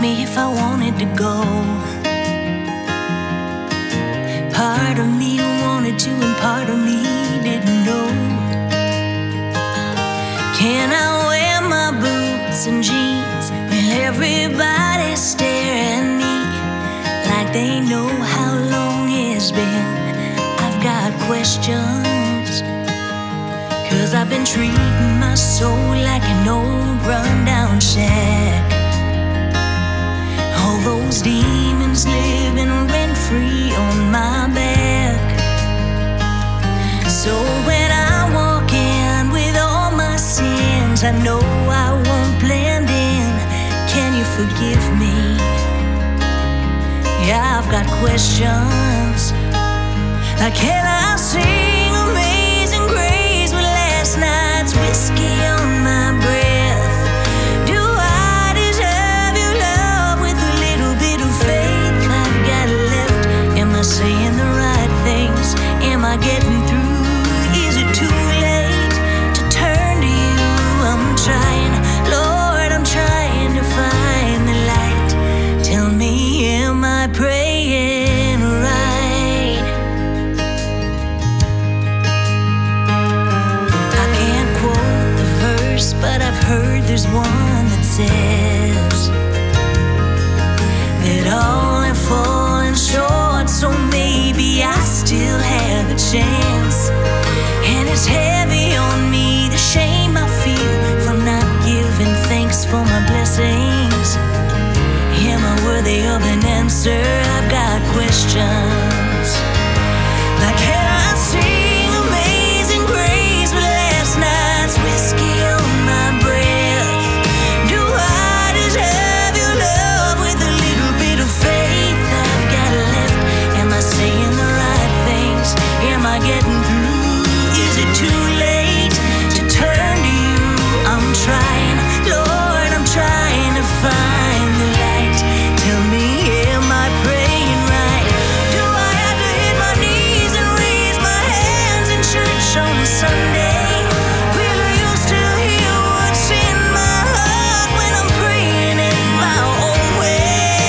me if I wanted to go. Part of me wanted to and part of me didn't know. Can I wear my boots and jeans when everybody stare at me like they know how long it's been? I've got questions, 'cause I've been treating my soul like an old run-down shack. All those demons living rent-free on my back. So when I walk in with all my sins, I know I won't blend in. Can you forgive me? Yeah, I've got questions. Can I sing Amazing Grace with last night's whiskey on my breath? Do I deserve your love with a little bit of faith I've got left? Am I saying the right things? Am I getting through? Is it too late to turn to you? I'm trying, Lord, I'm trying to find the light. Tell me, am I praying right? I can't quote the verse, but I've heard there's one that says that all have fallen short, so maybe I still have a chance. And it's heavy on me, the shame I feel for not giving thanks for my blessings. Am I worthy of an answer? I've got questions. Can I sing Amazing Grace with last night's whiskey on my breath? Do I deserve your love with a little bit of faith I've got left? Am I saying the right things? Am I getting through? Is it too late to turn to you? I'm trying, Lord, I'm trying to find the light. Tell me, am I praying right? Do I have to hit my knees and raise my hands in church on a Sunday? Will you still hear what's in my heart when I'm praying in my own way?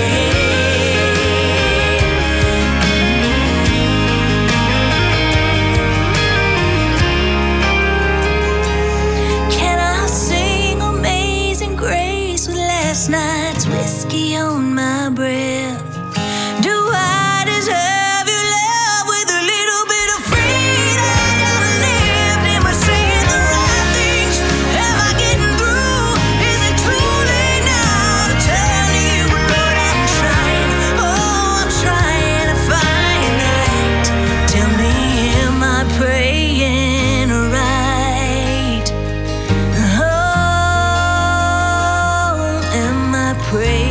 Can I sing Amazing Grace with last night's whiskey on my breath? Do I deserve your love with a little bit of faith I gotta live? Am I saying the right things? Am I getting through? Is it too late now to tell you, Lord, I'm trying? Oh, I'm trying to find the light. Tell me, am I praying right? Oh, am I praying